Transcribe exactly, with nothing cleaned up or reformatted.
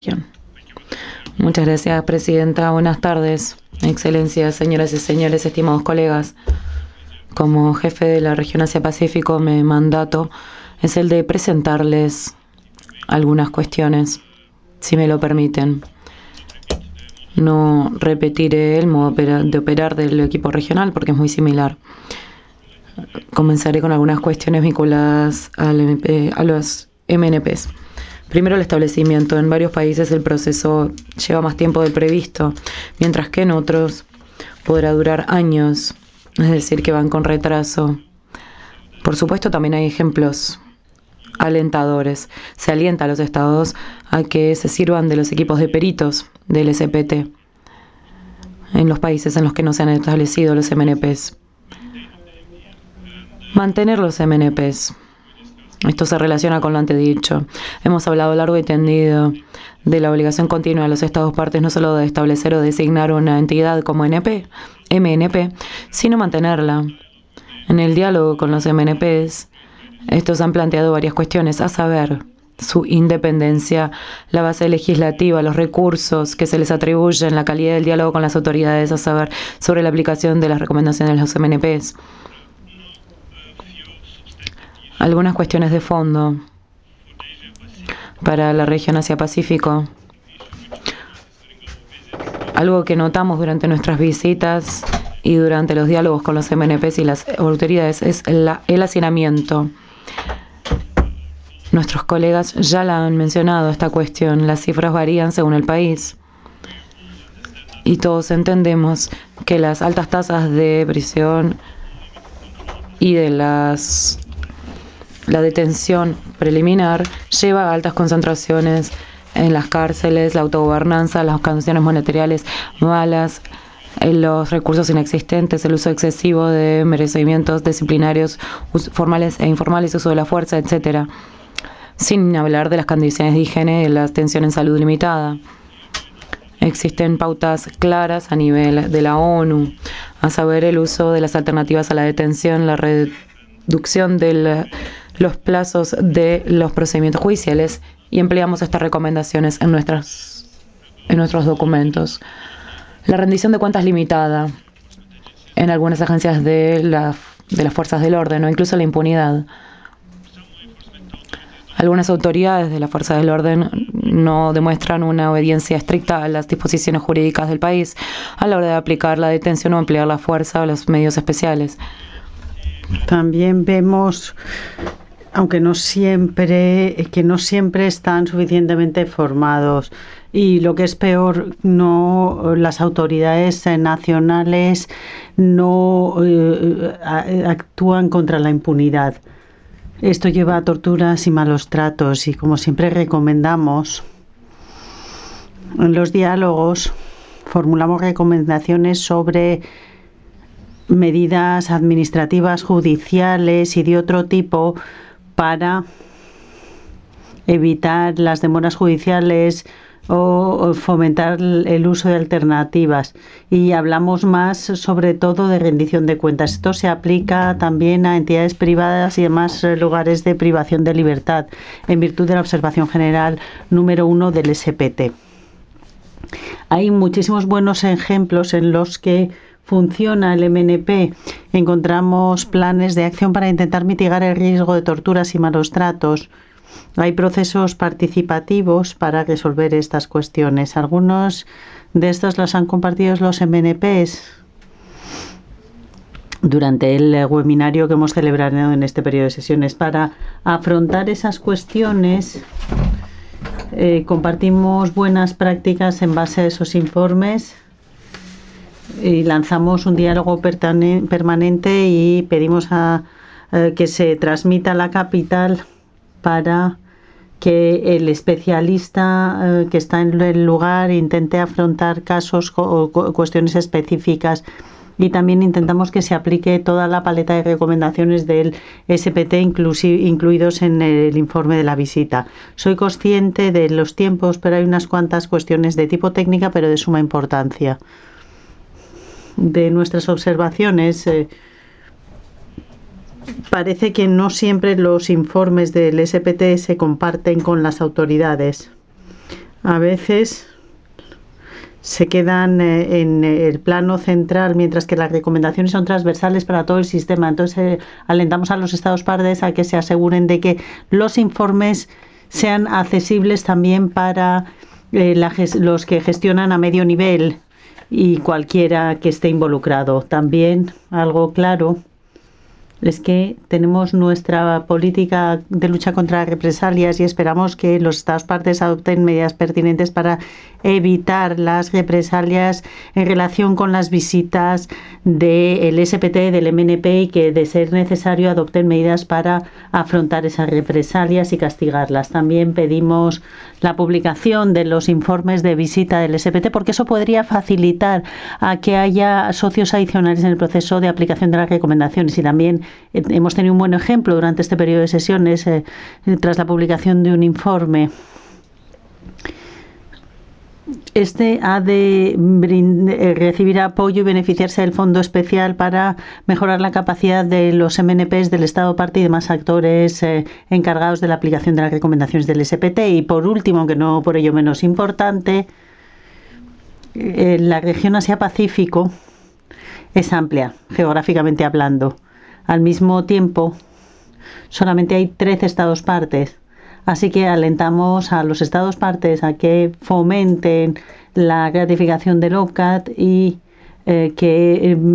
Muchas gracias, Presidenta. Buenas tardes, Excelencias, señoras y señores, estimados colegas. Como jefe de la región Asia-Pacífico, mi mandato es el de presentarles algunas cuestiones, si me lo permiten. No repetiré el modo de operar del equipo regional porque es muy similar. Comenzaré con algunas cuestiones vinculadas al M P, a los M N Ps. Primero, el establecimiento. En varios países el proceso lleva más tiempo del previsto, mientras que en otros podrá durar años, es decir, que van con retraso. Por supuesto, también hay ejemplos alentadores. Se alienta a los estados a que se sirvan de los equipos de peritos del S P T en los países en los que no se han establecido los M N Ps. Mantener los M N Ps. Esto se relaciona con lo antedicho. Hemos hablado largo y tendido de la obligación continua de los Estados partes no solo de establecer o designar una entidad como M N P, sino mantenerla. En el diálogo con los M N Ps, estos han planteado varias cuestiones, a saber, su independencia, la base legislativa, los recursos que se les atribuyen, la calidad del diálogo con las autoridades, a saber, sobre la aplicación de las recomendaciones de los M N Ps. Algunas cuestiones de fondo para la región Asia-Pacífico. Algo que notamos durante nuestras visitas y durante los diálogos con los M N Ps y las autoridades es la, el hacinamiento. Nuestros colegas ya la han mencionado, esta cuestión. Las cifras varían según el país. Y todos entendemos que las altas tasas de prisión y de las la detención preliminar lleva a altas concentraciones en las cárceles, la autogobernanza, las condiciones monetariales malas, los recursos inexistentes, el uso excesivo de merecimientos disciplinarios formales e informales, uso de la fuerza, etcétera. Sin hablar de las condiciones de higiene y la atención en salud limitada. Existen pautas claras a nivel de la ONU, a saber, el uso de las alternativas a la detención, la reducción de los plazos de los procedimientos judiciales, y empleamos estas recomendaciones en, nuestras, en nuestros documentos. La rendición de cuentas limitada en algunas agencias de, la, de las fuerzas del orden o incluso la impunidad. Algunas autoridades de la fuerza del orden no demuestran una obediencia estricta a las disposiciones jurídicas del país a la hora de aplicar la detención o emplear la fuerza o los medios especiales. También vemos, aunque no siempre, que no siempre están suficientemente formados. Y lo que es peor, no, las autoridades nacionales no eh, actúan contra la impunidad. Esto lleva a torturas y malos tratos, y como siempre recomendamos, en los diálogos formulamos recomendaciones sobre medidas administrativas, judiciales y de otro tipo para evitar las demoras judiciales o fomentar el uso de alternativas. Y hablamos más sobre todo de rendición de cuentas. Esto se aplica también a entidades privadas y demás lugares de privación de libertad, en virtud de la observación general número uno del S P T. Hay muchísimos buenos ejemplos en los que funciona el M N P. Encontramos planes de acción para intentar mitigar el riesgo de torturas y malos tratos. Hay procesos participativos para resolver estas cuestiones. Algunos de estos los han compartido los M N Ps durante el webinario que hemos celebrado en este periodo de sesiones. Para afrontar esas cuestiones, eh, compartimos buenas prácticas en base a esos informes y lanzamos un diálogo permanente y pedimos a, a que se transmita a la capital para que el especialista eh, que está en el lugar intente afrontar casos o cuestiones específicas, y también intentamos que se aplique toda la paleta de recomendaciones del S P T incluidos en el informe de la visita. Soy consciente de los tiempos, pero hay unas cuantas cuestiones de tipo técnica pero de suma importancia. De nuestras observaciones, eh, parece que no siempre los informes del S P T se comparten con las autoridades. a veces se quedan eh, en el plano central, mientras que las recomendaciones son transversales para todo el sistema. Entonces, eh, alentamos a los Estados partes a que se aseguren de que los informes sean accesibles también para eh, la, los que gestionan a medio nivel y cualquiera que esté involucrado. También algo claro es que tenemos nuestra política de lucha contra represalias y esperamos que los Estados partes adopten medidas pertinentes para evitar las represalias en relación con las visitas del S P T, del M N P, y que, de ser necesario, adopten medidas para afrontar esas represalias y castigarlas. También pedimos la publicación de los informes de visita del S P T, porque eso podría facilitar a que haya socios adicionales en el proceso de aplicación de las recomendaciones. Y también eh, hemos tenido un buen ejemplo durante este periodo de sesiones eh, tras la publicación de un informe. Este ha de recibir apoyo y beneficiarse del Fondo Especial para mejorar la capacidad de los M N Ps del Estado parte y demás actores eh, encargados de la aplicación de las recomendaciones del S P T. Y por último, aunque no por ello menos importante, eh, la región Asia-Pacífico es amplia, geográficamente hablando. Al mismo tiempo, solamente hay trece Estados partes. Así que alentamos a los Estados partes a que fomenten la gratificación del O C A T y eh, que eh,